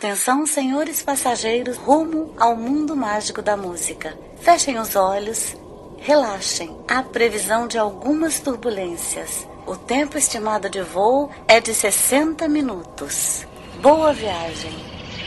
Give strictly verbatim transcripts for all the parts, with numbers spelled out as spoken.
Atenção, senhores passageiros, rumo ao mundo mágico da música. Fechem os olhos, relaxem. Há previsão de algumas turbulências. O tempo estimado de voo é de sessenta minutos. Boa viagem.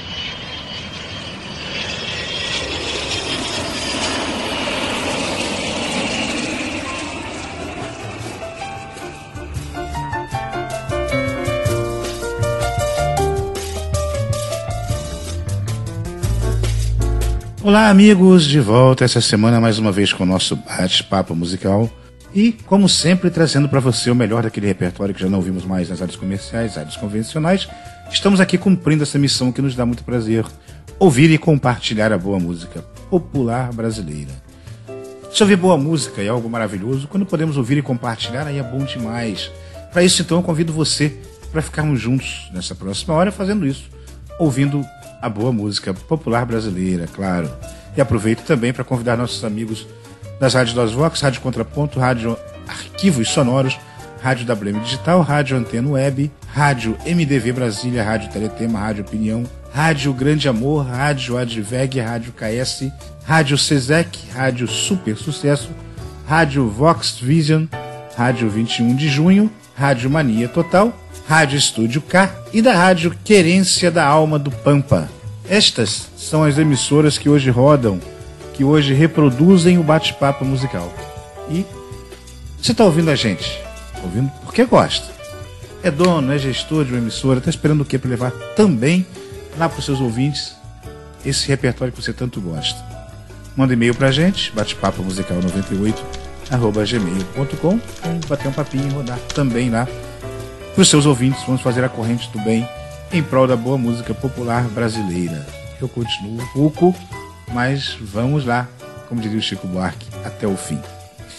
Olá, amigos, de volta essa semana mais uma vez com o nosso bate-papo musical e, como sempre, trazendo para você o melhor daquele repertório que já não ouvimos mais nas áreas comerciais, áreas convencionais. Estamos aqui cumprindo essa missão que nos dá muito prazer, ouvir e compartilhar a boa música popular brasileira. Se ouvir boa música é algo maravilhoso, quando podemos ouvir e compartilhar, aí é bom demais. Para isso, então, eu convido você para ficarmos juntos nessa próxima hora fazendo isso, ouvindo a boa música popular brasileira, claro. E aproveito também para convidar nossos amigos das rádios das Vox, Rádio Contraponto, Rádio Arquivos Sonoros, Rádio W M Digital, Rádio Antena Web, Rádio M D V Brasília, Rádio Teletema, Rádio Opinião, Rádio Grande Amor, Rádio Adveg, Rádio K S, Rádio Cesec, Rádio Super Sucesso, Rádio Vox Vision, Rádio vinte e um de junho, Rádio Mania Total, Rádio Estúdio K e da Rádio Querência da Alma do Pampa. Estas são as emissoras que hoje rodam, que hoje reproduzem o bate-papo musical. E você está ouvindo a gente? Tá ouvindo porque gosta. É dono, é gestor de uma emissora, está esperando o quê para levar também lá para os seus ouvintes esse repertório que você tanto gosta. Manda e-mail para a gente, batepapo musical noventa e oito arroba gmail ponto com, vamos bater um papinho e rodar também lá para os seus ouvintes. Vamos fazer a corrente do bem em prol da boa música popular brasileira. Eu continuo rouco, mas vamos lá, como diria o Chico Buarque, até o fim.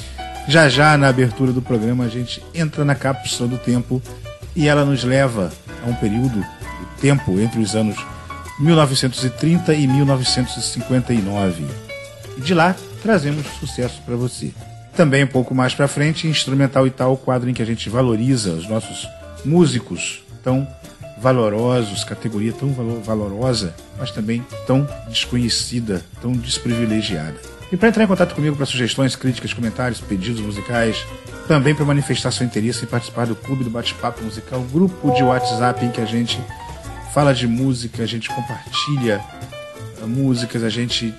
Já já, na abertura do programa, a gente entra na cápsula do tempo e ela nos leva a um período do tempo entre os anos mil novecentos e trinta e mil novecentos e cinquenta e nove. E de lá, trazemos sucesso para você. Também um pouco mais para frente, Instrumental e Tal, o quadro em que a gente valoriza os nossos músicos tão valorosos, categoria tão valor, valorosa, mas também tão desconhecida, tão desprivilegiada. E para entrar em contato comigo para sugestões, críticas, comentários, pedidos musicais, também para manifestar seu interesse em participar do Clube do Bate-Papo Musical, grupo de WhatsApp em que a gente fala de música, a gente compartilha músicas, a gente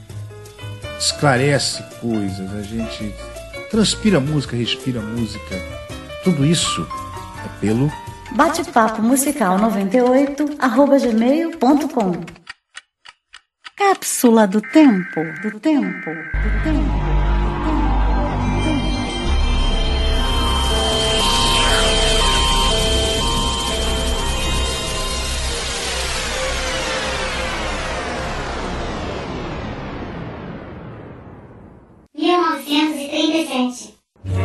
esclarece coisas, a gente transpira música, respira música. Tudo isso é pelo Bate-papo musical noventa e oito arroba gmail ponto com. Cápsula do tempo, do tempo, do tempo. mil novecentos e trinta e sete.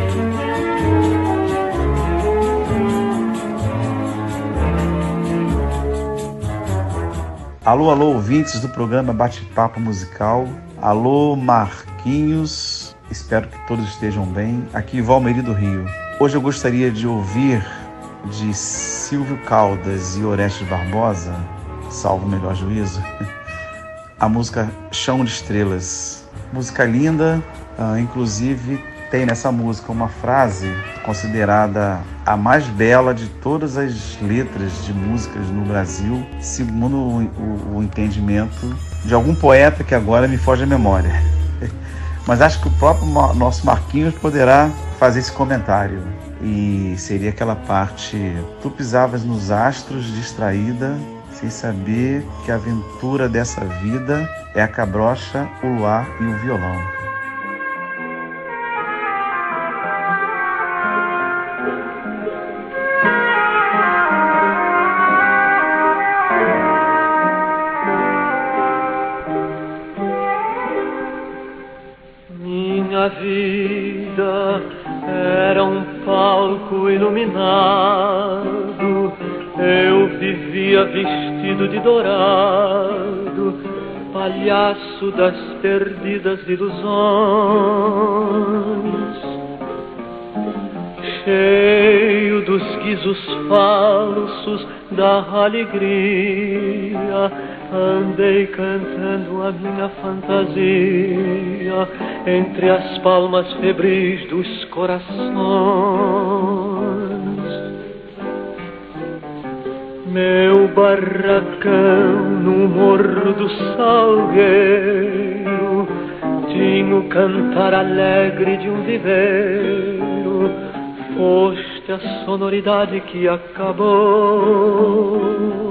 Alô, alô, ouvintes do programa Bate-Papo Musical. Alô, Marquinhos. Espero que todos estejam bem. Aqui, Valmeri do Rio. Hoje eu gostaria de ouvir de Silvio Caldas e Orestes Barbosa, salvo o melhor juízo, a música Chão de Estrelas. Música linda, uh, inclusive tem nessa música uma frase considerada a mais bela de todas as letras de músicas no Brasil, segundo o, o, o entendimento de algum poeta que agora me foge a memória. Mas acho que o próprio nosso Marquinhos poderá fazer esse comentário. E seria aquela parte: tu pisavas nos astros distraída, sem saber que a aventura dessa vida é a cabrocha, o luar e o violão. Minha vida era um palco iluminado, eu vivia vestido de dourado, palhaço das perdidas ilusões, cheio dos guizos falsos da alegria, andei cantando a minha fantasia entre as palmas febris dos corações. Meu barracão no morro do Salgueiro tinha o cantar alegre de um viveiro. Foste a sonoridade que acabou.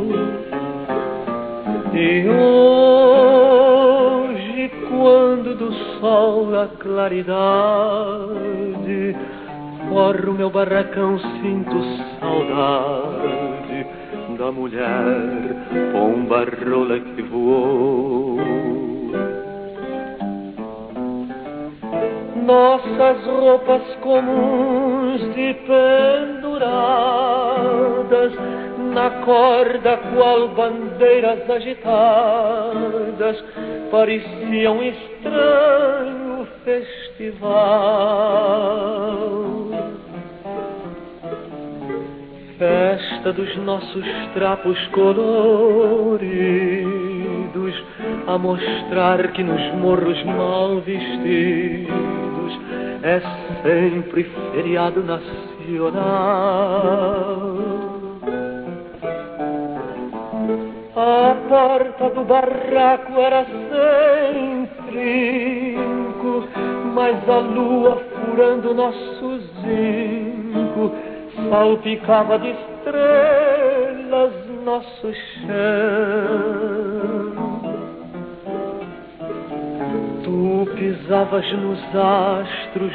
E hoje, quando do sol a claridade forra o meu barracão, sinto saudade da mulher pomba rola que voou. Nossas roupas comuns de penduradas na corda, qual bandeiras agitadas, parecia um estranho festival. Festa dos nossos trapos coloridos, a mostrar que nos morros mal vestidos é sempre feriado nacional. A porta do barraco era sem trinco, mas a lua furando nosso zinco salpicava de estrelas nosso chão. Tu pisavas nos astros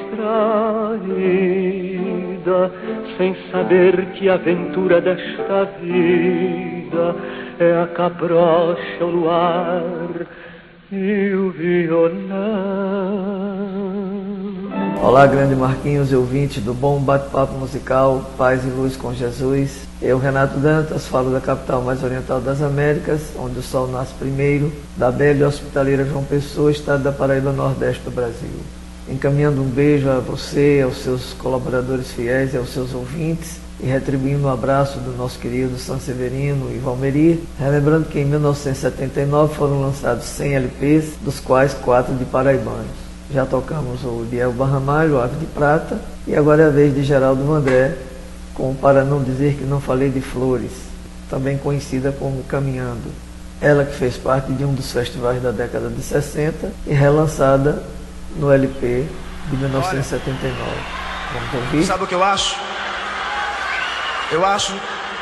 distraída, sem saber que a aventura desta vida é a cabrocha, o luar e o violão. Olá, grande Marquinhos e ouvinte do Bom Bate-Papo Musical, Paz e Luz com Jesus. Eu, Renato Dantas, falo da capital mais oriental das Américas, onde o sol nasce primeiro, da bela e hospitaleira João Pessoa, estado da Paraíba, nordeste do Brasil. Encaminhando um beijo a você, aos seus colaboradores fiéis e aos seus ouvintes, e retribuindo um abraço do nosso querido Sanseverino e Valmeri, relembrando que em mil novecentos e setenta e nove foram lançados cem L Ps, dos quais quatro de paraibanos. Já tocamos o Biel Barramalho, o Ave de Prata, e agora é a vez de Geraldo Vandré, com Para Não Dizer Que Não Falei de Flores, também conhecida como Caminhando. Ela que fez parte de um dos festivais da década de sessenta e relançada no L P de mil novecentos e setenta e nove. Vamos ouvir? Sabe o que eu acho? Eu acho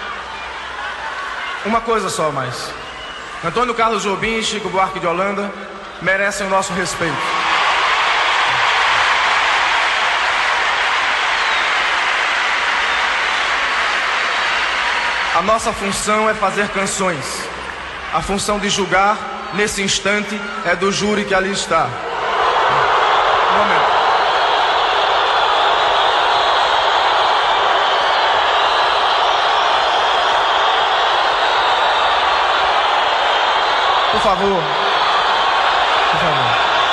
uma coisa só mais. Antônio Carlos Jobim e Chico Buarque de Holanda merecem o nosso respeito. A nossa função é fazer canções. A função de julgar, nesse instante, é do júri que ali está. Um momento. Por favor. Por favor.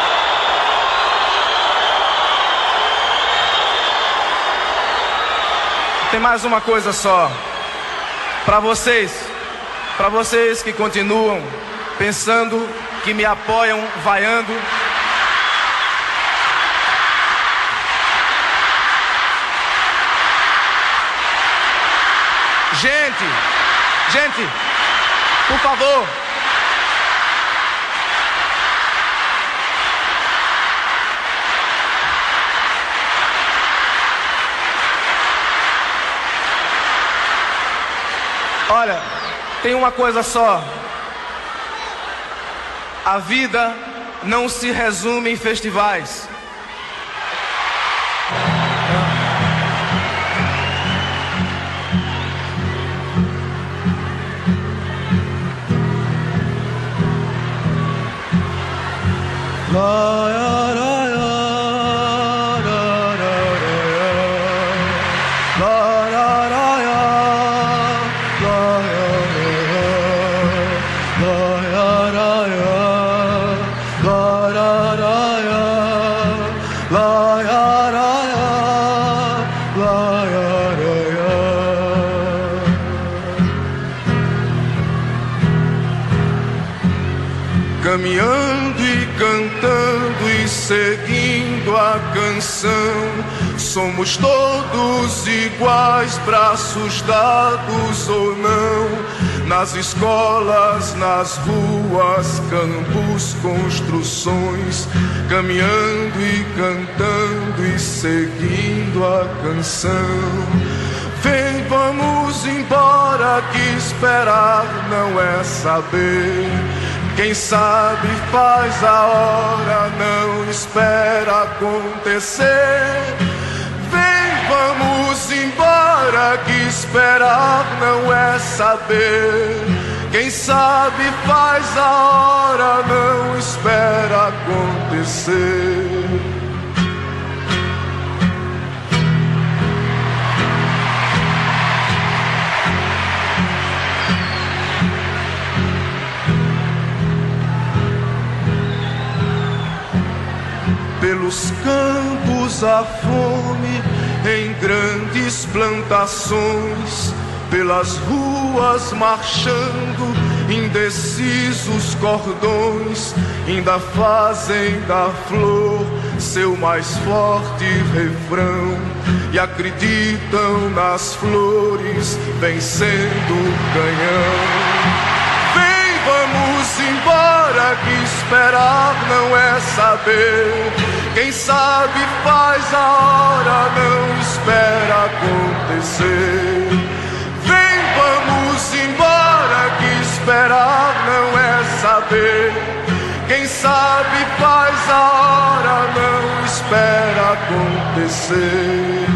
Tem mais uma coisa só. Para vocês, para vocês que continuam pensando, que me apoiam, vaiando. Gente, gente, por favor. Olha, tem uma coisa só. A vida não se resume em festivais. cantando e seguindo a canção. Somos todos iguais, braços dados ou não, nas escolas, nas ruas, campos, construções, caminhando e cantando e seguindo a canção. Vem, vamos embora, que esperar não é saber. Quem sabe faz a hora, não espera acontecer. Vem, vamos embora, que esperar não é saber. Quem sabe faz a hora, não espera acontecer. Pelos campos a fome, em grandes plantações, pelas ruas marchando, indecisos cordões, ainda fazem da flor seu mais forte refrão, e acreditam nas flores vencendo o canhão. Vamos embora, que esperar não é saber. Quem sabe faz a hora, não espera acontecer. Vem, vamos embora, que esperar não é saber. Quem sabe faz a hora, não espera acontecer.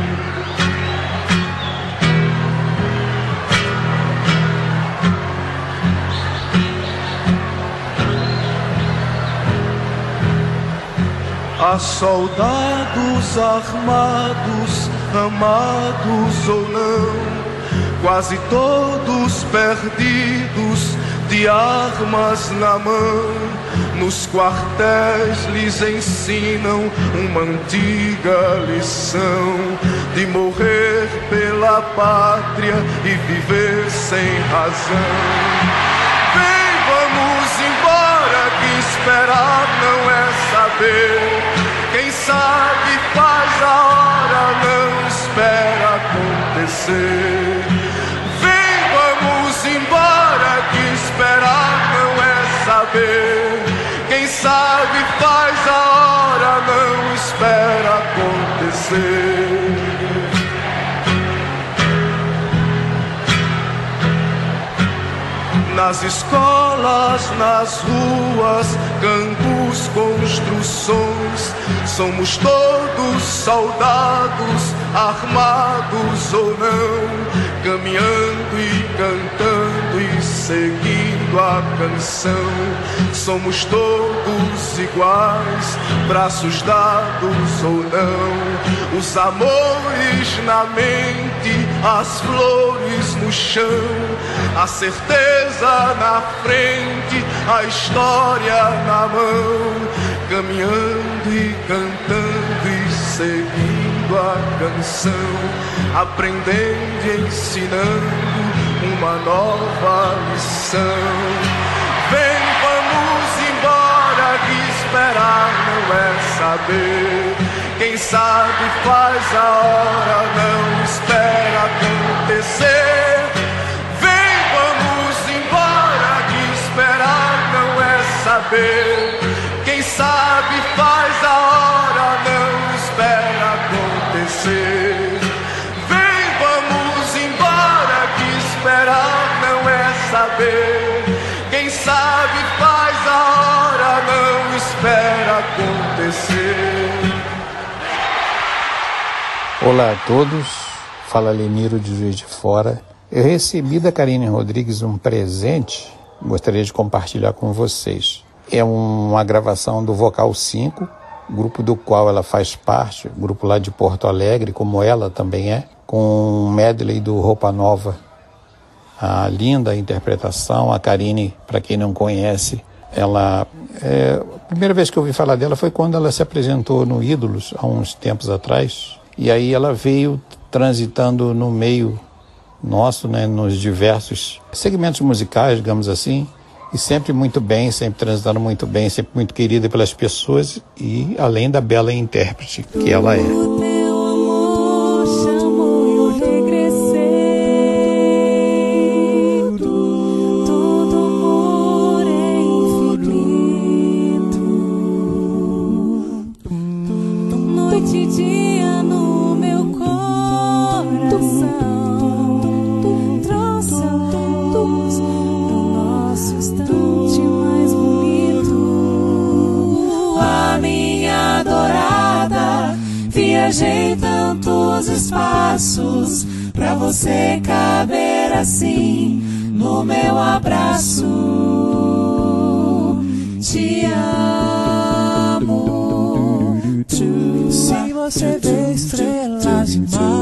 Há soldados armados, amados ou não, quase todos perdidos, de armas na mão. Nos quartéis lhes ensinam uma antiga lição, de morrer pela pátria e viver sem razão. Vem, vamos embora, que esperar não é saber. Quem sabe faz a hora, não espera acontecer. Vem, vamos embora, que esperar não é saber. Quem sabe faz a hora, não espera acontecer. Nas escolas, nas ruas, campos, construções, somos todos soldados, armados ou não, caminhando e cantando e seguindo a canção. Somos todos iguais, braços dados ou não, os amores na mente, as flores no chão, a certeza na frente, a história na mão, caminhando e cantando e seguindo a canção, aprendendo e ensinando uma nova lição. Vem, vamos embora, que esperar não é saber. Quem sabe faz a hora, não espera acontecer. Vem, vamos embora, que esperar não é saber. Quem sabe faz a hora, não espera acontecer. Vem, vamos embora, que esperar não é saber. Quem sabe faz a hora, não espera acontecer. Olá a todos, fala Leniro de Juiz de Fora. Eu recebi da Karine Rodrigues um presente, gostaria de compartilhar com vocês. É uma gravação do Vocal cinco, grupo do qual ela faz parte, grupo lá de Porto Alegre, como ela também é, com um medley do Roupa Nova. A linda interpretação, a Karine, para quem não conhece, ela... É, a primeira vez que eu ouvi falar dela foi quando ela se apresentou no Ídolos, há uns tempos atrás, e aí ela veio transitando no meio nosso, né, nos diversos segmentos musicais, digamos assim, e sempre muito bem, sempre transitando muito bem, sempre muito querida pelas pessoas e além da bela intérprete que ela é. Viajei tantos espaços pra você caber assim no meu abraço. Te amo. Se você vê estrelas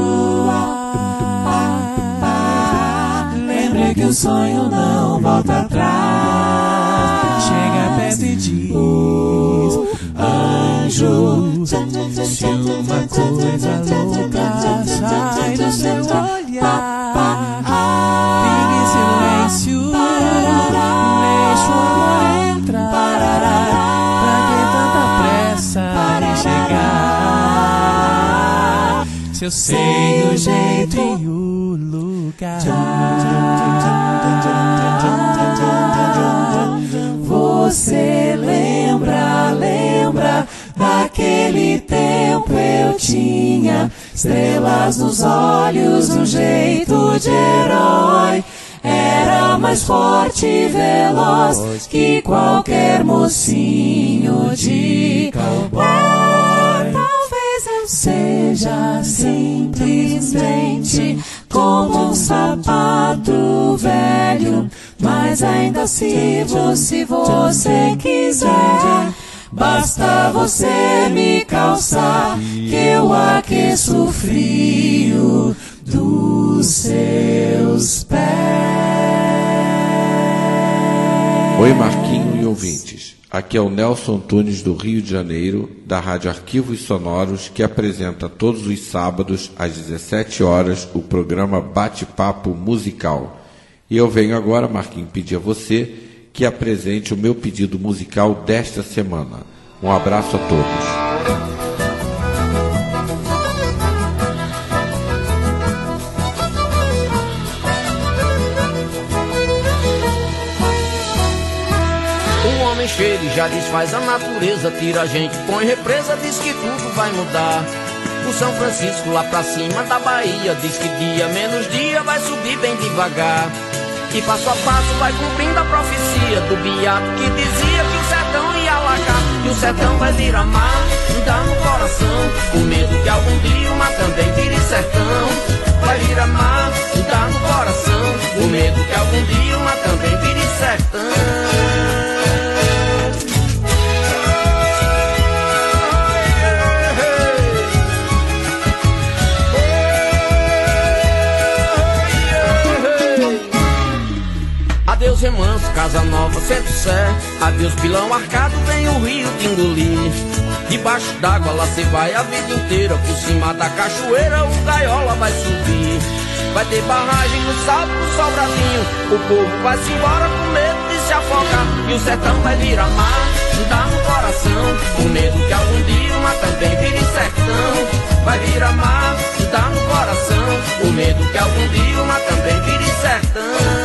demais, lembre que o sonho não volta atrás. Chega perto e diz: anjo, se uma coisa louca sai do seu olhar, fique em silêncio, deixa o amor entrar. Pra que tanta pressa em chegar? Se eu sei o jeito e o lugar, você lembra, lembra daquele tempo eu tinha estrelas nos olhos, um jeito de herói. Era mais forte e veloz que qualquer mocinho de cowboy. Talvez eu seja simplesmente como um sapato velho, mas ainda sirvo se você quiser. Basta você me calçar, que eu aqueço o frio dos seus pés. Oi, Marquinho e ouvintes. Aqui é o Nelson Antunes do Rio de Janeiro, da Rádio Arquivos Sonoros, que apresenta todos os sábados às dezessete horas o programa Bate-Papo Musical. E eu venho agora, Marquinho, pedir a você que apresente o meu pedido musical desta semana. Um abraço a todos. O homem chega e já desfaz a natureza, tira a gente, põe represa, diz que tudo vai mudar. Do São Francisco lá pra cima da Bahia, diz que dia menos dia vai subir bem devagar. E passo a passo vai cumprindo a profecia do Beato que dizia que o sertão ia alagar, que o sertão vai virar mar, dá no coração o medo que algum dia uma também vire sertão. Vai virar mar, dá no coração o medo que algum dia uma também vire sertão. Adeus remanso, casa nova, centro sé. Adeus pilão arcado, vem o rio te engolir. Debaixo d'água lá cê vai a vida inteira. Por cima da cachoeira o gaiola vai subir. Vai ter barragem no salto do Sobradinho. O povo vai se embora com medo de se afogar. E o sertão vai virar mar, dá no coração o medo que algum dia uma também vire sertão. Vai virar mar, dá no coração o medo que algum dia uma também vire sertão.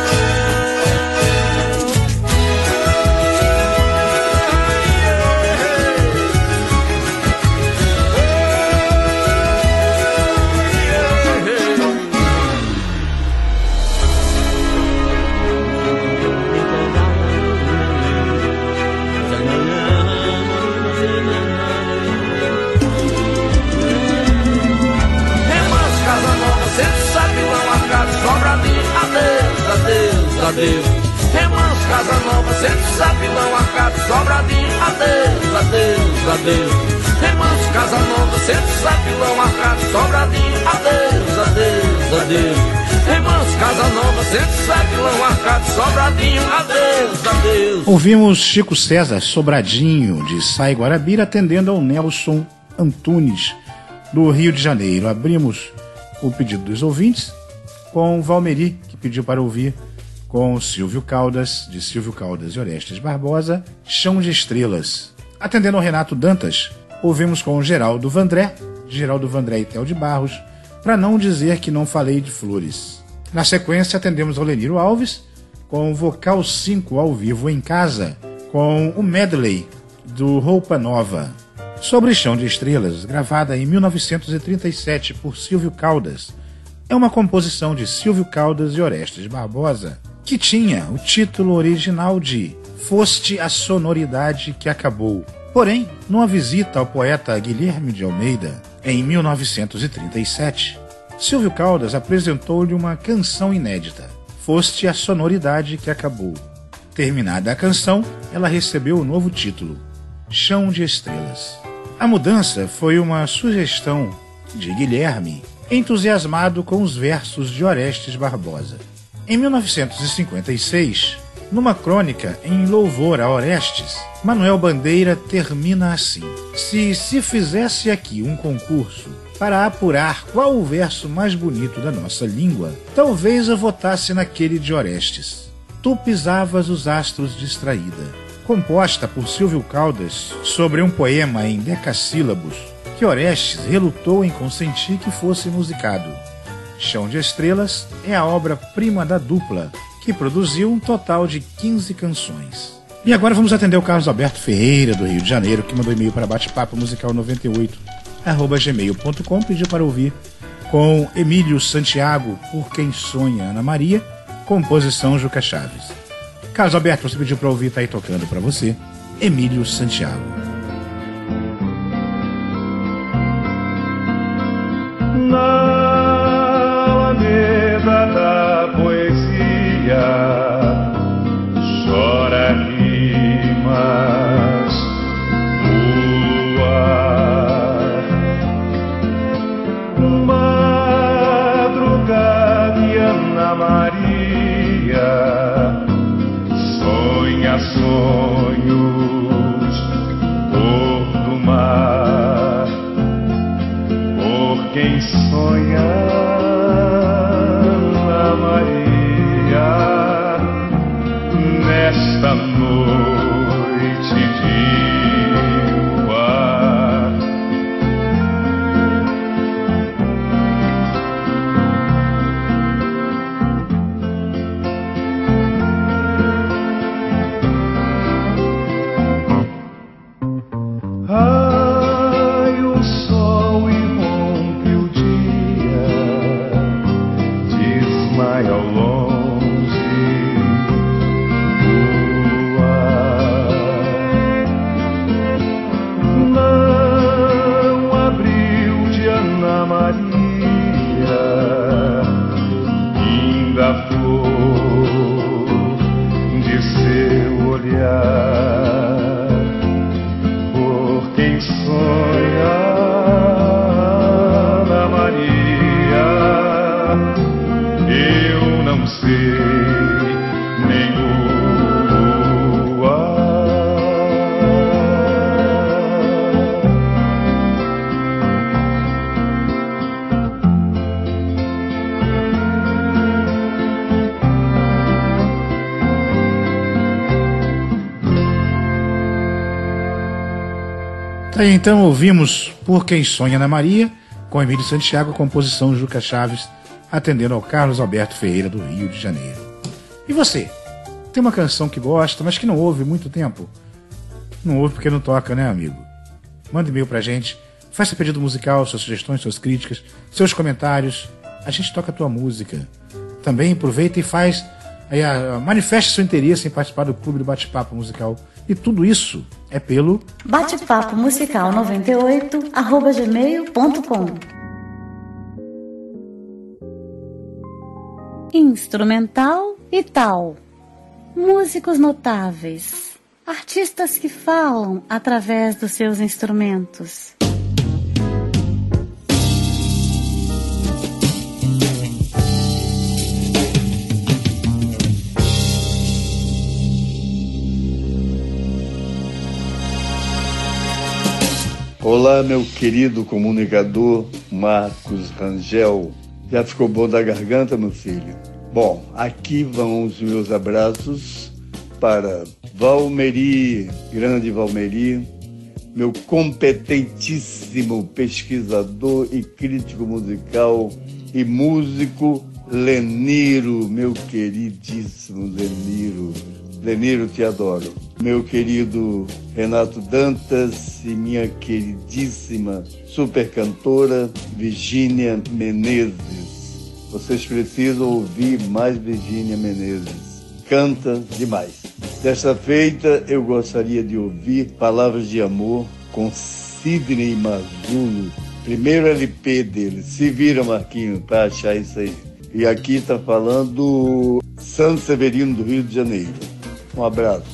Adeus, remanso, casa nova, centro sapilão, arcado, Sobradinho, adeus, adeus, adeus. Remanso, casa nova, centro sapilão, arcado, Sobradinho, adeus, adeus, adeus. Remanso, casa nova, centro sapilão, arcado, Sobradinho, adeus, adeus. Ouvimos Chico César, Sobradinho, de Sai Guarabira, atendendo ao Nelson Antunes, do Rio de Janeiro. Abrimos o pedido dos ouvintes com Valmeri, que pediu para ouvir com Silvio Caldas, de Silvio Caldas e Orestes Barbosa, Chão de Estrelas. Atendendo ao Renato Dantas, ouvimos com Geraldo Vandré, Geraldo Vandré e Théo de Barros, Pra Não Dizer Que Não Falei de Flores. Na sequência, atendemos ao Leniro Alves, com Vocal cinco ao vivo em casa, com o medley do Roupa Nova. Sobre Chão de Estrelas, gravada em mil novecentos e trinta e sete por Silvio Caldas, é uma composição de Silvio Caldas e Orestes Barbosa, que tinha o título original de Foste a Sonoridade que Acabou. Porém, numa visita ao poeta Guilherme de Almeida, em mil novecentos e trinta e sete, Silvio Caldas apresentou-lhe uma canção inédita, Foste a Sonoridade que Acabou. Terminada a canção, ela recebeu o novo título, Chão de Estrelas. A mudança foi uma sugestão de Guilherme, entusiasmado com os versos de Orestes Barbosa. Em mil novecentos e cinquenta e seis, numa crônica em louvor a Orestes, Manuel Bandeira termina assim: Se se fizesse aqui um concurso para apurar qual o verso mais bonito da nossa língua, talvez eu votasse naquele de Orestes. Tu pisavas os astros distraída, composta por Silvio Caldas sobre um poema em decassílabos que Orestes relutou em consentir que fosse musicado. Chão de Estrelas é a obra-prima da dupla, que produziu um total de quinze canções. E agora vamos atender o Carlos Alberto Ferreira, do Rio de Janeiro, que mandou e-mail para batepapo musical noventa e oito arroba gmail ponto com, pediu para ouvir com Emílio Santiago, Por Quem Sonha Ana Maria, composição Juca Chaves. Carlos Alberto, você pediu para ouvir, tá aí tocando para você, Emílio Santiago. Na alameda da poesia chora rimas o luar, madrugada e Ana Maria sonha sonhos por do mar, por quem sonha Ana Maria nesta noite de luar. Ai, o sol irrompe o dia, desmaia ao longe o ar. Não abriu de Ana Maria ainda a flor de seu olhar, por quem sonha Ana Maria, eu não sei nem o luar. Tá aí, então ouvimos Por Quem Sonha Ana Maria, com Emílio Santiago, composição Juca Chaves, atendendo ao Carlos Alberto Ferreira, do Rio de Janeiro. E você? Tem uma canção que gosta, mas que não ouve há muito tempo? Não ouve porque não toca, né, amigo? Manda e-mail pra gente, faça pedido musical, suas sugestões, suas críticas, seus comentários. A gente toca a tua música. Também aproveita e faz, aí, a, manifeste seu interesse em participar do Clube do Bate-Papo Musical. E tudo isso é pelo batepapo musical noventa e oito arroba gmail ponto com. Instrumental e tal. Músicos notáveis. Artistas que falam através dos seus instrumentos. Olá, meu querido comunicador Marcos Rangel. Já ficou bom da garganta, meu filho? Bom, aqui vão os meus abraços para Valmeri, grande Valmeri, meu competentíssimo pesquisador e crítico musical e músico Leniro, meu queridíssimo Leniro. Leniro, te adoro. Meu querido Renato Dantas e minha queridíssima super cantora Virgínia Menezes. Vocês precisam ouvir mais Virgínia Menezes. Canta demais. Desta feita, eu gostaria de ouvir Palavras de Amor com Sidney Marzulo. Primeiro L P dele. Se vira, Marquinhos, para achar isso aí. E aqui está falando Santo Severino do Rio de Janeiro. Um abraço.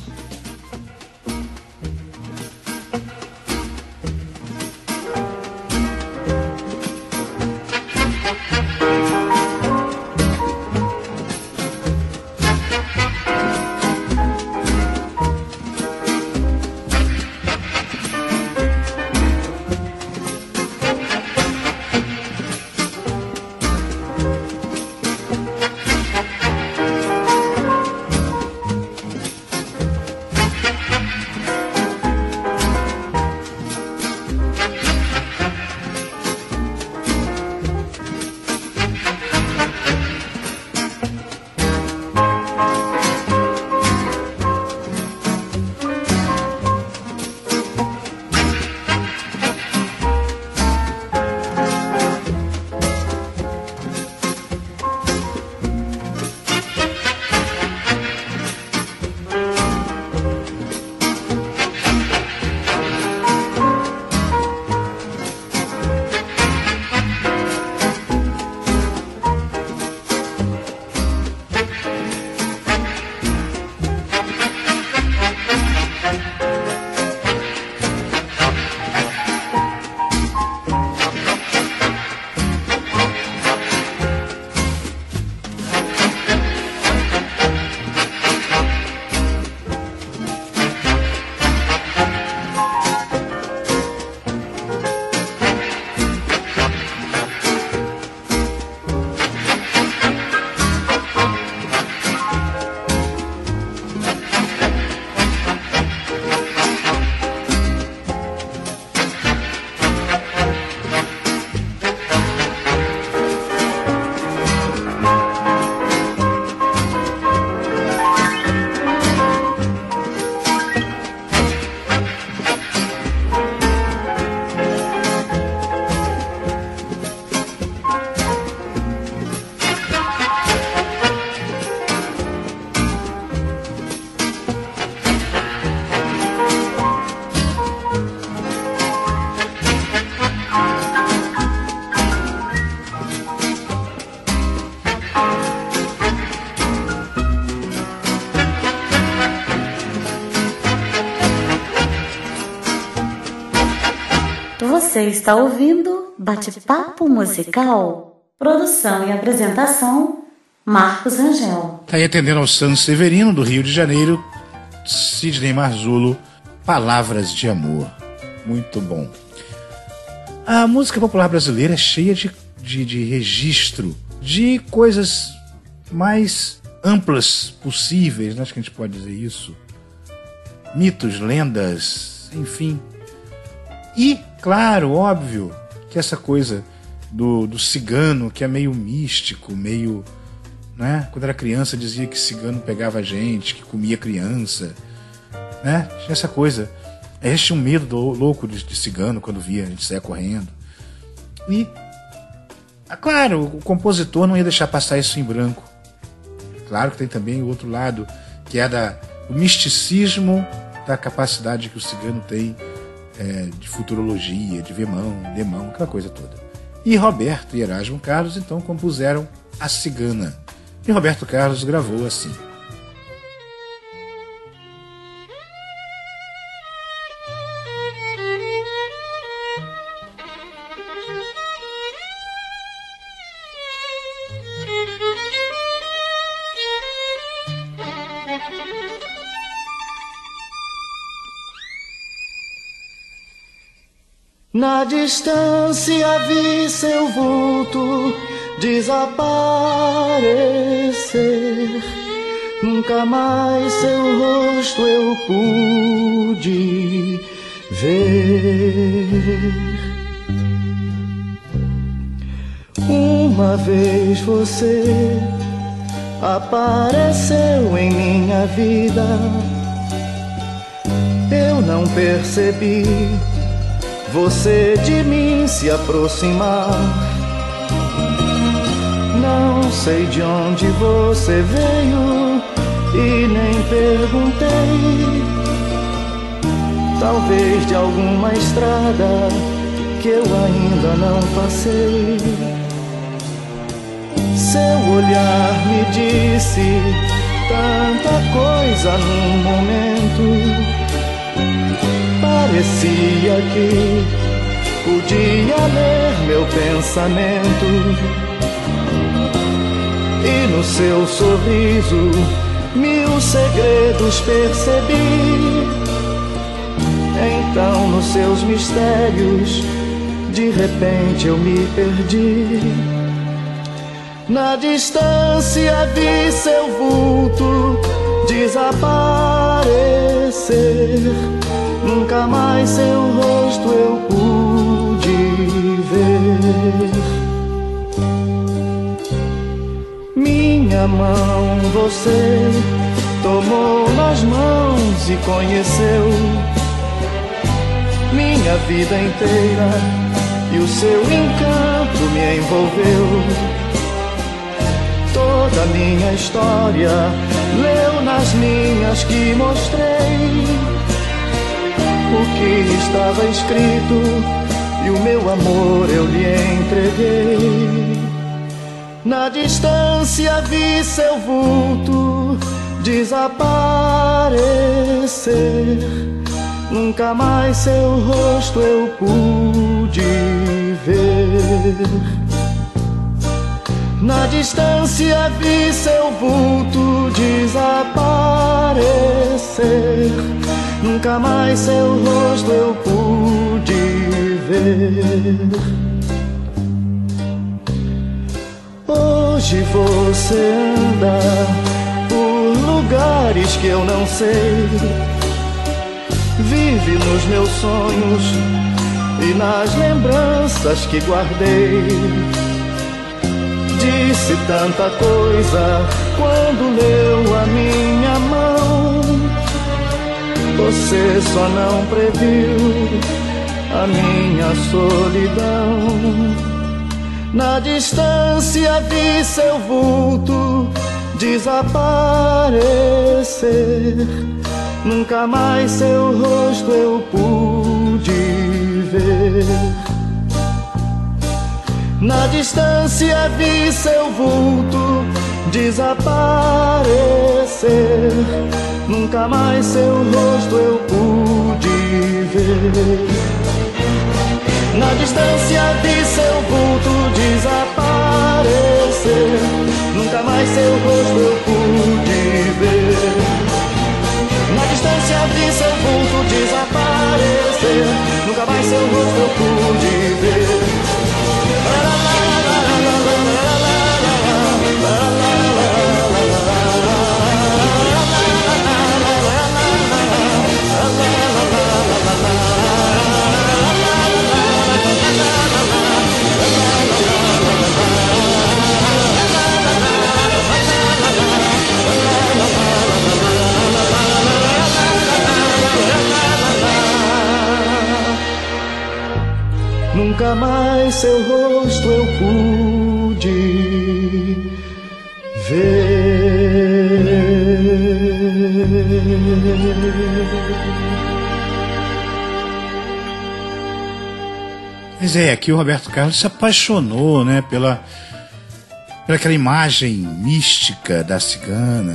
Você está ouvindo Bate-Papo Musical, produção e apresentação, Marcos Rangel. Está aí atendendo ao Santo Severino, do Rio de Janeiro, Sidney Marzulo, Palavras de Amor. Muito bom. A música popular brasileira é cheia de, de, de registro, de coisas mais amplas possíveis, né? Acho que a gente pode dizer isso. Mitos, lendas, enfim. E, claro, óbvio, que essa coisa do, do cigano, que é meio místico, meio... Né? Quando era criança dizia que cigano pegava gente, que comia criança. Né? Tinha essa coisa. A gente tinha um medo do, louco de, de cigano quando via, a gente saia correndo. E, claro, o compositor não ia deixar passar isso em branco. Claro que tem também o outro lado, que é da, o misticismo da capacidade que o cigano tem é, de futurologia, de ver mão, ler mão, aquela coisa toda. E Roberto e Erasmo Carlos, então, compuseram A Cigana. E Roberto Carlos gravou assim. Na distância vi seu vulto, desaparecer. Nunca mais seu rosto eu pude ver. Uma vez você apareceu em minha vida, eu não percebi você de mim se aproximar. Não sei de onde você veio e nem perguntei. Talvez de alguma estrada que eu ainda não passei. Seu olhar me disse tanta coisa num momento. Parecia que podia ler meu pensamento. E no seu sorriso mil segredos percebi. Então nos seus mistérios de repente eu me perdi. Na distância vi seu vulto desaparecer. Nunca mais seu rosto eu pude ver. Minha mão você tomou nas mãos e conheceu minha vida inteira, e o seu encanto me envolveu. Toda minha história leu nas linhas que mostrei. O que estava escrito e o meu amor eu lhe entreguei. Na distância vi seu vulto desaparecer. Nunca mais seu rosto eu pude ver. Na distância vi seu vulto desaparecer. Nunca mais seu rosto eu pude ver. Hoje você anda por lugares que eu não sei. Vive nos meus sonhos e nas lembranças que guardei. Disse tanta coisa quando leu a minha mão. Você só não previu a minha solidão. Na distância vi seu vulto desaparecer. Nunca mais seu rosto eu pude ver. Na distância vi seu vulto desaparecer. Nunca mais seu rosto eu pude ver. Na distância vi seu vulto desaparecer. Nunca mais seu rosto eu pude ver. Na distância vi seu vulto desaparecer. Nunca mais seu rosto eu pude ver. Nunca mais seu rosto eu pude Pois é, aqui o Roberto Carlos se apaixonou, né, pela, pela aquela imagem mística da cigana,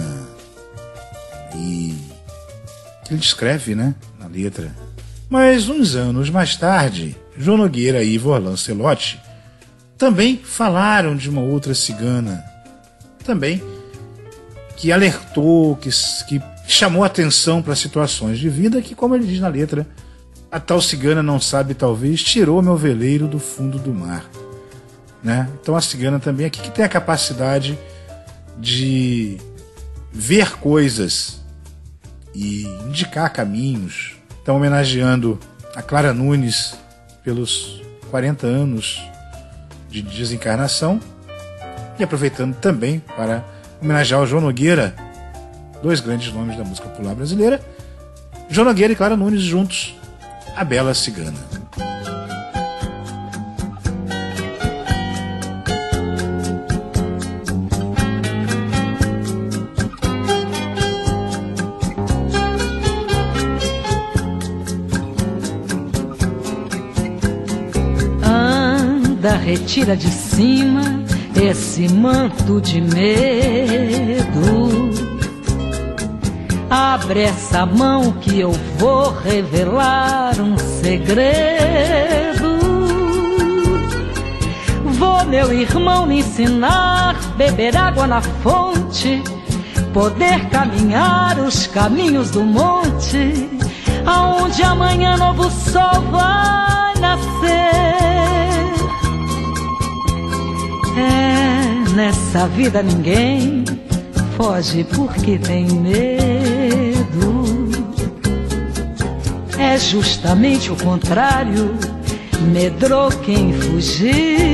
e que ele descreve, né, na letra. Mas uns anos mais tarde, João Nogueira e Ivor Lancelotti também falaram de uma outra cigana, também que alertou, que, que chamou atenção para situações de vida que, como ele diz na letra, a tal cigana não sabe, talvez, tirou meu veleiro do fundo do mar. né? Então a cigana também aqui que tem a capacidade de ver coisas e indicar caminhos. Então, homenageando a Clara Nunes pelos quarenta anos de desencarnação e aproveitando também para homenagear o João Nogueira, dois grandes nomes da música popular brasileira. João Nogueira e Clara Nunes juntos, A Bela Cigana. Retira de cima esse manto de medo. Abre essa mão que eu vou revelar um segredo. Vou, meu irmão, lhe ensinar beber água na fonte, poder caminhar os caminhos do monte, aonde amanhã novo sol vai nascer. É, nessa vida ninguém foge porque tem medo. É justamente o contrário, medrou quem fugiu.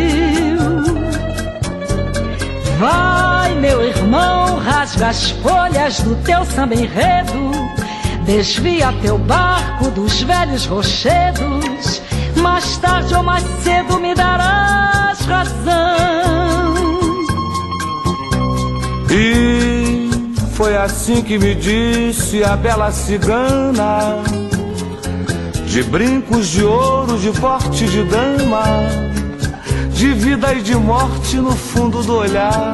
Vai, meu irmão, rasga as folhas do teu samba enredo, desvia teu barco dos velhos rochedos, mais tarde ou mais cedo me darás razão. E foi assim que me disse a bela cigana, de brincos de ouro, de porte de dama, de vida e de morte no fundo do olhar.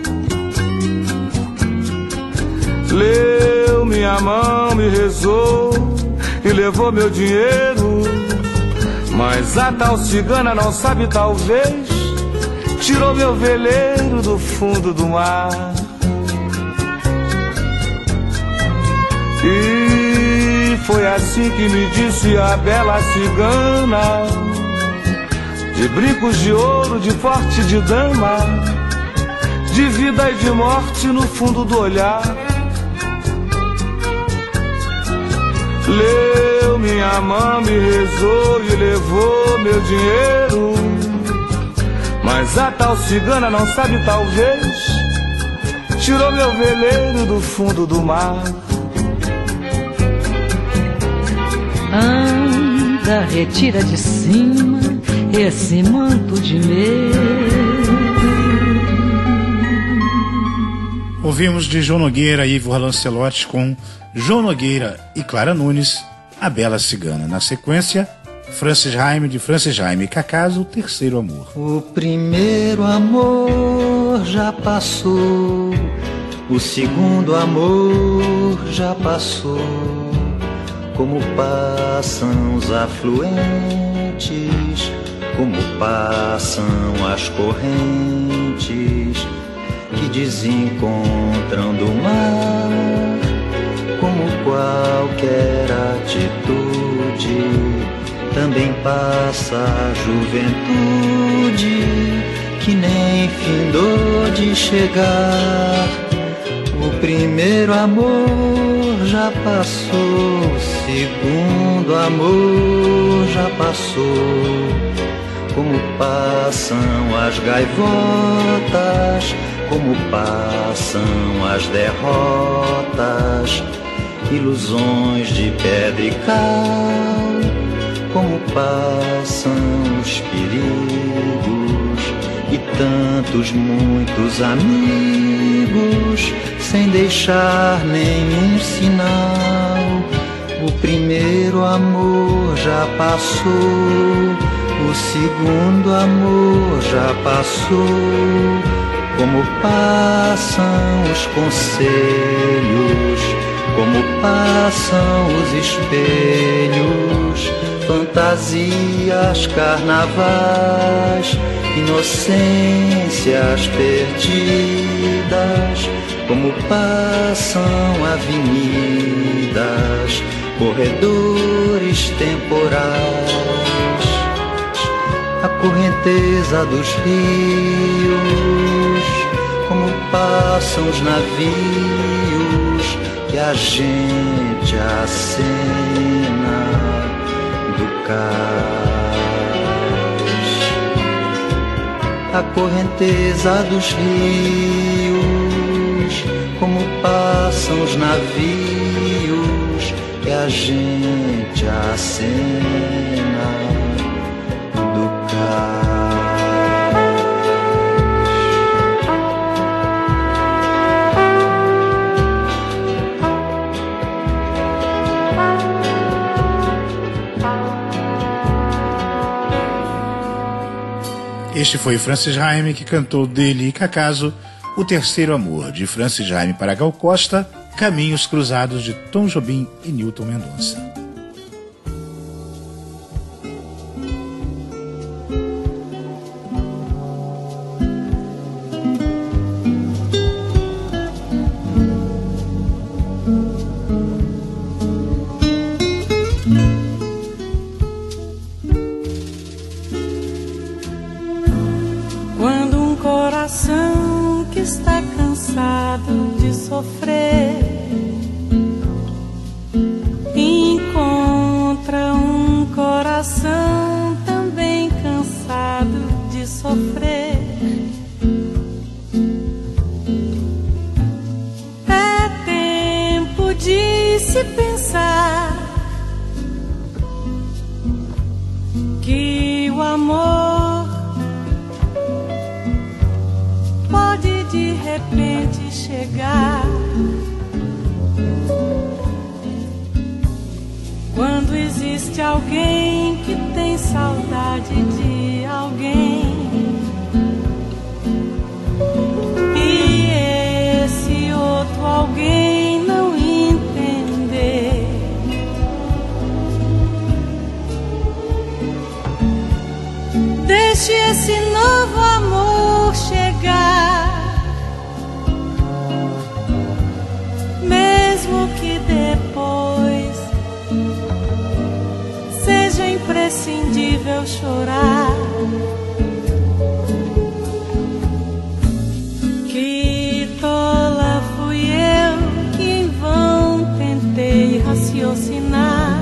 Leu minha mão, me rezou e levou meu dinheiro, mas a tal cigana não sabe, talvez, tirou meu veleiro do fundo do mar. E foi assim que me disse a bela cigana, de brincos de ouro, de porte de dama, de vida e de morte no fundo do olhar. Leu minha mão, me rezou e levou meu dinheiro, mas a tal cigana não sabe, talvez, tirou meu veleiro do fundo do mar. Anda, retira de cima esse manto de medo. Ouvimos de João Nogueira e Ivo Lancelotti com João Nogueira e Clara Nunes, A Bela Cigana. Na sequência, Francis Jaime, de Francis Jaime e Cacaso, O Terceiro Amor. O primeiro amor já passou, o segundo amor já passou, como passam os afluentes, como passam as correntes que desencontram do mar, como qualquer atitude, também passa a juventude que nem findou de chegar. O primeiro amor já passou, o segundo amor já passou, como passam as gaivotas, como passam as derrotas, ilusões de pedra e cal, como passam os perigos e tantos, muitos amigos, sem deixar nenhum sinal. O primeiro amor já passou, o segundo amor já passou, como passam os conselhos, como passam os espelhos, fantasias, carnavais, inocências perdidas, como passam avenidas, corredores temporais. A correnteza dos rios, como passam os navios que a gente acena do cais. A correnteza dos rios, como passam os navios que a gente acena do cais. Este foi Francis Jaime, que cantou dele e Cacaso, O Terceiro Amor, de Francis Jaime para Gal Costa, Caminhos Cruzados, de Tom Jobim e Newton Mendonça. Quando um coração que está cansado de sofrer encontra um coração também cansado de sofrer, é tempo de se pensar que o amor pode de repente chegar. Quando existe alguém que tem saudade de alguém e esse outro alguém não entender, deixe esse novo amor chegar, mesmo que depois seja imprescindível chorar. Que tola fui eu que em vão tentei raciocinar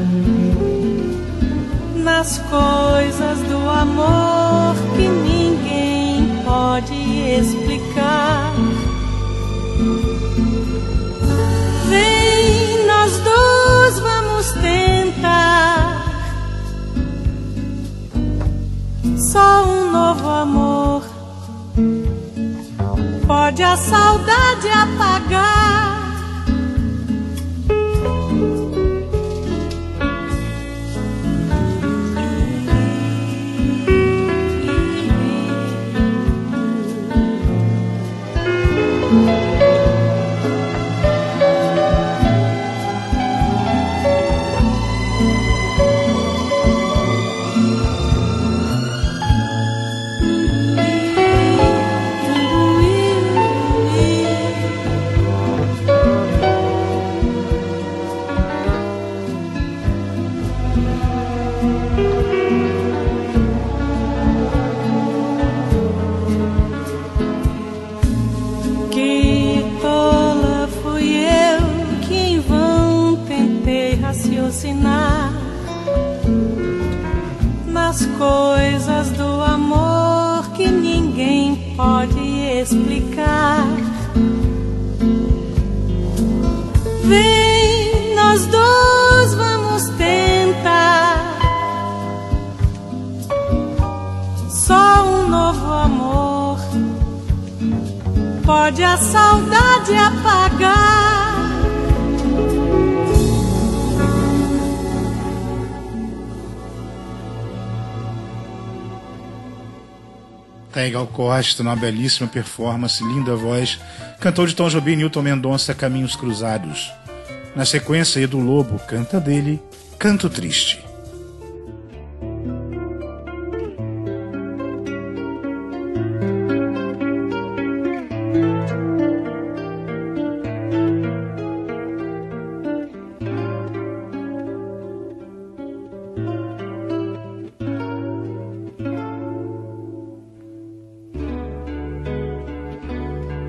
nas coisas do amor que ninguém pode explicar. Vem, nós dois vamos tentar só um novo amor, pode a saudade apagar. Nas coisas do amor que ninguém pode explicar. Vem, nós dois vamos tentar só um novo amor, pode a saudade apagar. Tá Gal Costa, numa belíssima performance, linda voz, cantou de Tom Jobim e Newton Mendonça, Caminhos Cruzados. Na sequência, Edu Lobo canta dele, Canto Triste.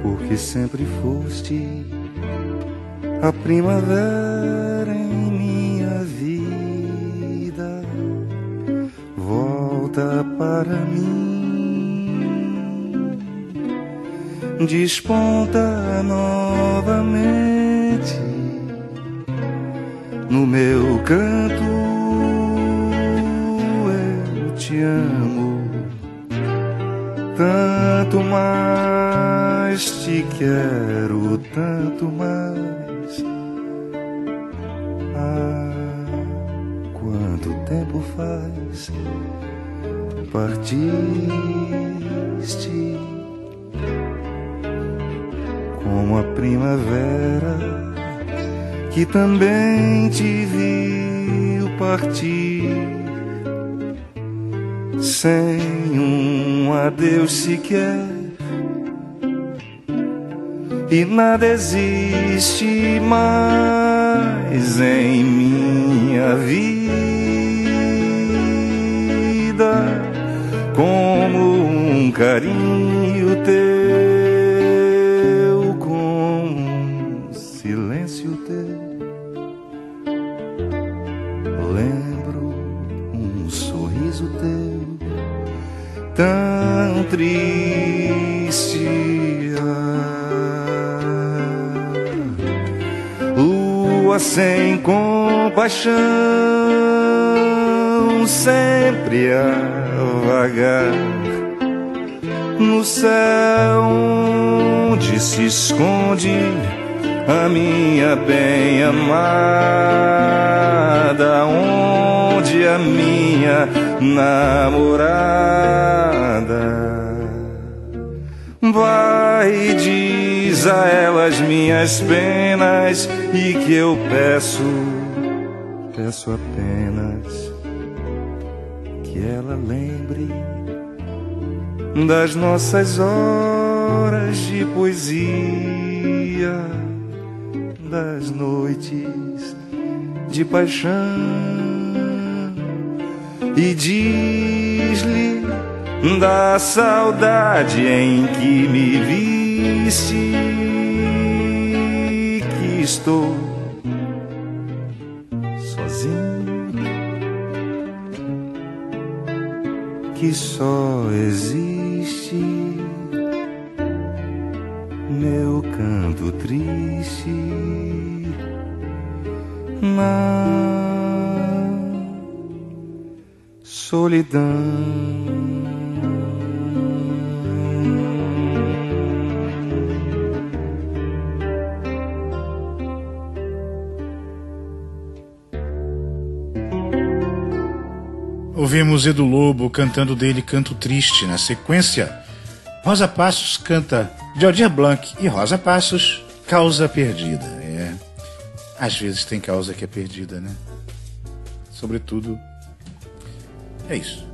porque sempre foste a primavera em minha vida. Volta para mim, desponta novamente no meu canto. Eu te amo tanto mais, te quero tanto mais. Ah, quanto tempo faz partiste como a primavera que também te viu partir, sem um adeus sequer, e nada existe mais em minha vida como um carinho teu, como um silêncio teu. Lembro um sorriso teu tão triste. Lua sem compaixão, sempre a vagar no céu onde se esconde a minha bem-amada, onde a minha namorada. Vai, diz a ela as minhas penas, e que eu peço, peço apenas que ela lembre das nossas horas de poesia, das noites de paixão, e diz-lhe da saudade em que me viste, que estou sozinho, que só existe meu canto triste na solidão. Ouvimos Edu Lobo cantando dele Canto Triste. Na sequência, Rosa Passos canta de Aldir Blanc e Rosa Passos, Causa Perdida. É, às vezes tem causa que é perdida, né? Sobretudo, é isso.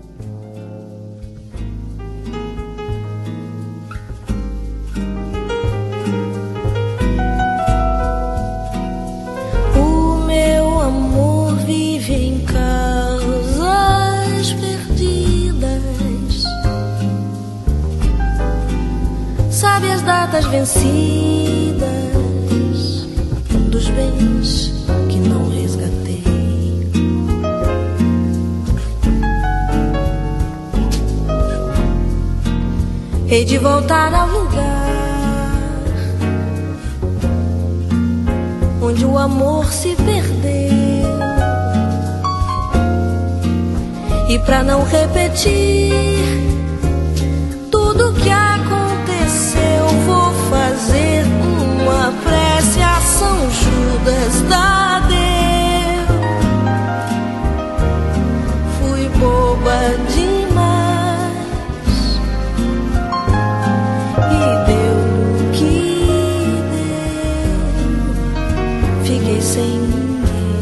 O meu amor vive em causas perdidas, sabe as datas vencidas dos bens que não resgatei. Hei de voltar ao lugar onde o amor se perdeu, e pra não repetir tudo que aconteceu, vou fazer uma prece a São Judas Tadeu. Fui boba demais e deu no que deu, fiquei sem ninguém.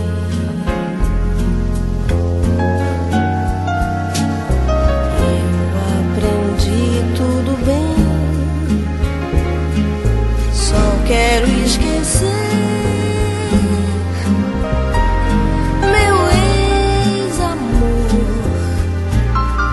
Eu aprendi tudo bem, só quero esquecer meu ex-amor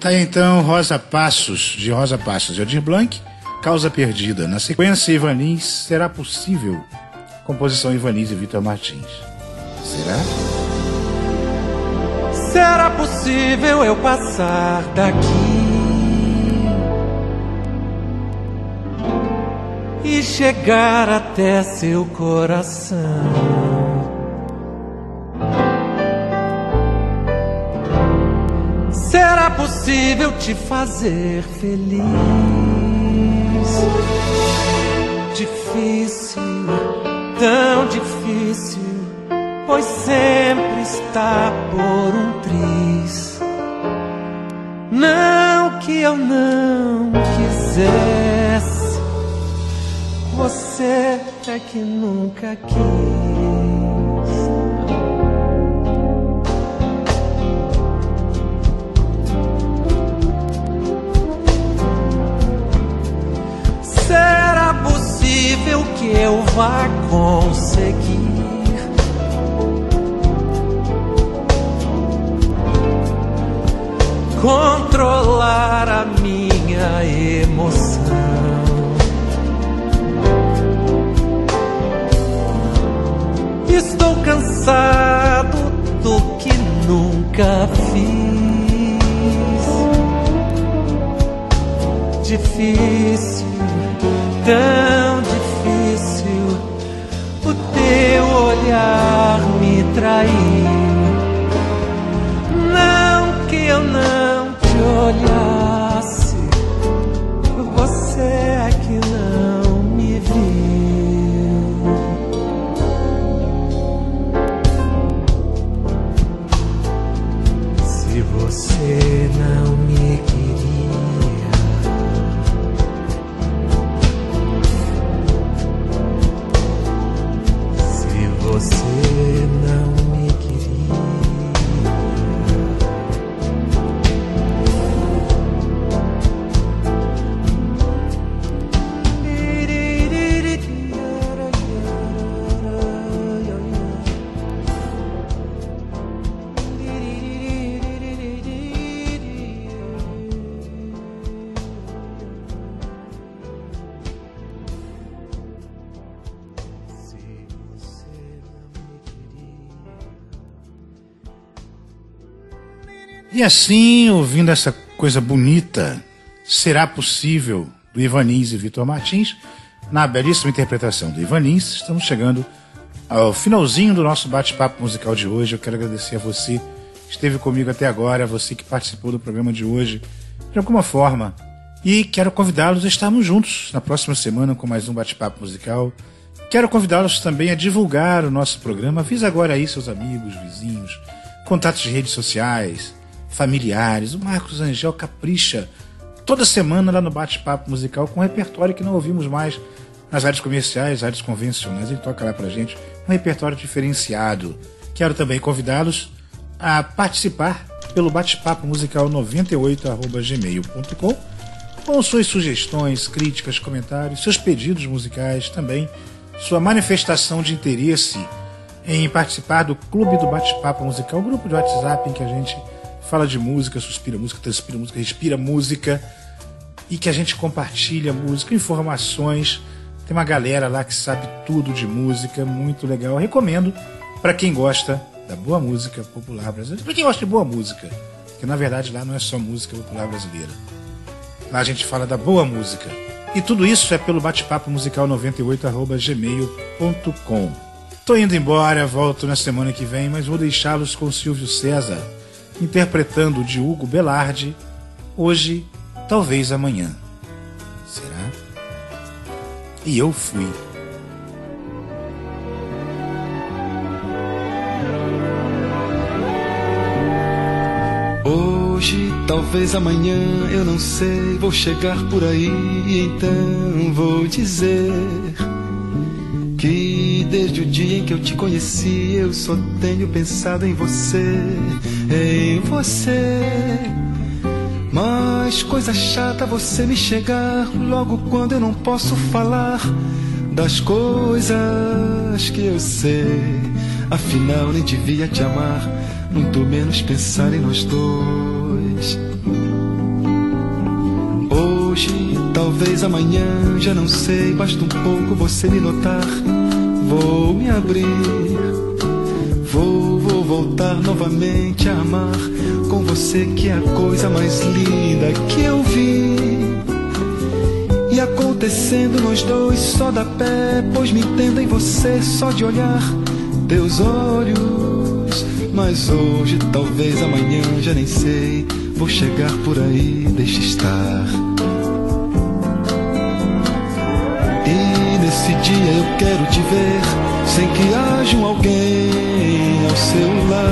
Tá aí então Rosa Passos, de Rosa Passos, Aldir Blanc, Causa Perdida. Na sequência, Ivanis, Será Possível? Composição Ivanis e Vitor Martins. Será? Será possível eu passar daqui e chegar até seu coração? Será possível te fazer feliz? Difícil, tão difícil, pois sempre está por um triz. Não que eu não quisesse, você é que nunca quis. Será possível que eu vá conseguir controlar a minha emoção? Estou cansado do que nunca fiz. Difícil, tão difícil, o teu olhar me traiu. Não que eu não te olhasse, você é que não me viu. Se você não me queria, se você não me queria, E assim, ouvindo essa coisa bonita, Será Possível, do Ivanis e Vitor Martins, na belíssima interpretação do Ivanis, estamos chegando ao finalzinho do nosso bate-papo musical de hoje. Eu quero agradecer a você que esteve comigo até agora, você que participou do programa de hoje, de alguma forma. E quero convidá-los a estarmos juntos na próxima semana com mais um bate-papo musical. Quero convidá-los também a divulgar o nosso programa. Avisa agora aí seus amigos, vizinhos, contatos de redes sociais, familiares. O Marcos Angel capricha toda semana lá no bate-papo musical com um repertório que não ouvimos mais nas rádios comerciais, rádios convencionais. Ele toca lá pra gente um repertório diferenciado. Quero também convidá-los a participar pelo bate-papo musical noventa e oito arroba gmail ponto com com suas sugestões, críticas, comentários, seus pedidos musicais, também sua manifestação de interesse em participar do Clube do Bate-Papo Musical, um grupo de WhatsApp em que a gente fala de música, suspira música, transpira música, respira música, e que a gente compartilha música, informações. Tem uma galera lá que sabe tudo de música, muito legal. Eu recomendo para quem gosta da boa música popular brasileira, para quem gosta de boa música, porque na verdade lá não é só música popular brasileira. Lá a gente fala da boa música. E tudo isso é pelo bate-papo musical noventa e oito arroba gmail ponto com. Tô indo embora, volto na semana que vem, mas vou deixá-los com Silvio César interpretando de Hugo Belardi, Hoje, Talvez Amanhã. Será? E eu fui. Hoje, talvez amanhã, eu não sei, vou chegar por aí e então vou dizer que desde o dia em que eu te conheci eu só tenho pensado em você, em você. Mas coisa chata você me chegar logo quando eu não posso falar das coisas que eu sei. Afinal nem devia te amar, muito menos pensar em nós dois. Hoje, talvez amanhã, já não sei, basta um pouco você me notar. Vou me abrir, vou, vou voltar novamente a amar. Com você que é a coisa mais linda que eu vi. E acontecendo nós dois só dá pé, pois me entendo em você só de olhar teus olhos. Mas hoje, talvez amanhã, já nem sei, vou chegar por aí, deixa estar. E nesse dia eu quero te ver, sem que haja um alguém ao seu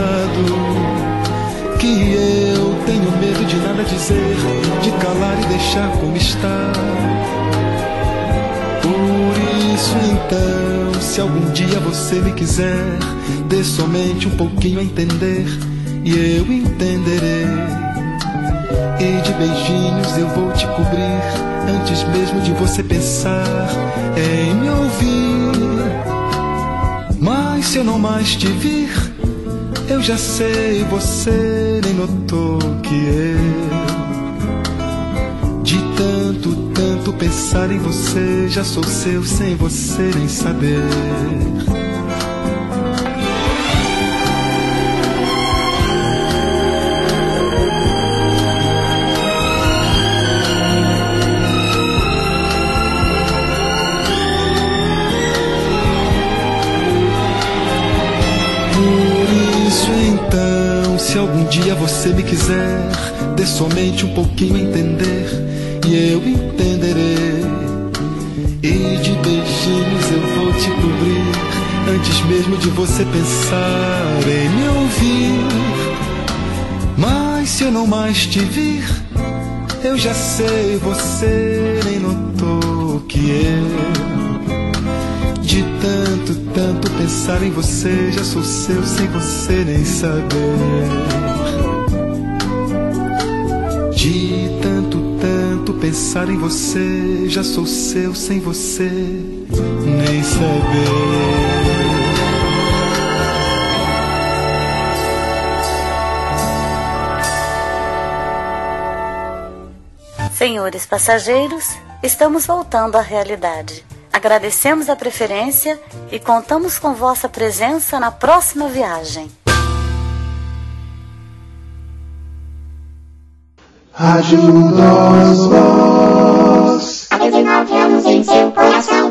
lado. Que eu tenho medo de nada dizer, de calar e deixar como está. Por isso então, se algum dia você me quiser, dê somente um pouquinho a entender, e eu entenderei. E de beijinhos eu vou te cobrir, antes mesmo de você pensar em me ouvir. Mas se eu não mais te vir, eu já sei, você nem notou que eu, de tanto, tanto pensar em você, já sou seu sem você nem saber. Se algum dia você me quiser, dê somente um pouquinho a entender, e eu entenderei. E de beijinhos eu vou te cobrir, antes mesmo de você pensar em me ouvir. Mas se eu não mais te vir, eu já sei, você nem notou que eu, de tanto, tanto pensar em você, já sou seu sem você nem saber. De tanto, tanto pensar em você, já sou seu sem você nem saber. Senhores passageiros, estamos voltando à realidade. Agradecemos a preferência e contamos com vossa presença na próxima viagem. Ajuda-os, vós. Há dezenove anos em seu coração.